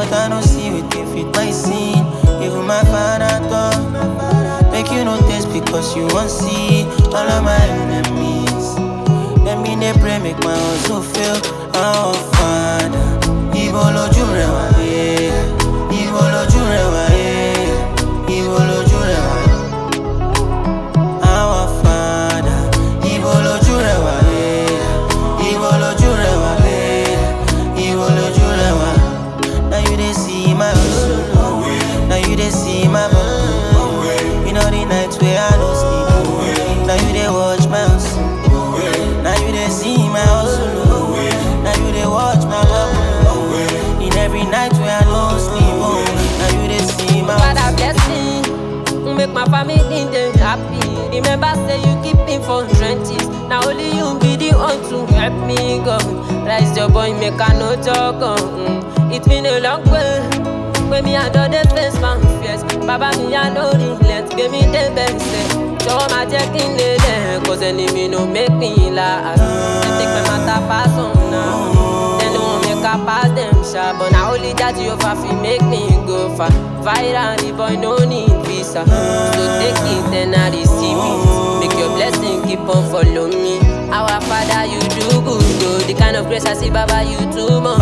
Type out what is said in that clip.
but I don't see it if it my sin. Even my father thought, make you notice because you won't see all of my enemies. Them in they pray, make my hustle fail. Our Father, Ibo loju rewa, Ibo loju rewa, Ibo loju rewa. Our Father, Ibo loju rewa, Ibo loju rewa, Ibo loju rewa. Now you they see my hustle, now you they see my bubble. You know the nights where I don't sleep, now you they watch my hustle. Now you they see my hustle. Now you they watch my bubble. In every night where I don't sleep, now you they see my hustle. Father bless me, make my family they happy. Remember say you keep me for trenches. Now only you be the one to help me go. Rise your boy, make a no talk. It's been a long way. When me and the face man fears. Baba me I know relent, give me the best. So my checking the day, cause enemy no make me laugh. They take my matter pass on now. They no make a pass them sharp. But now only that you fi make me go far. Viral, the boy no need visa. So take it then I receive it. Make your blessing keep on follow me. Our Father you do good, though. The kind of grace I see Baba you too much.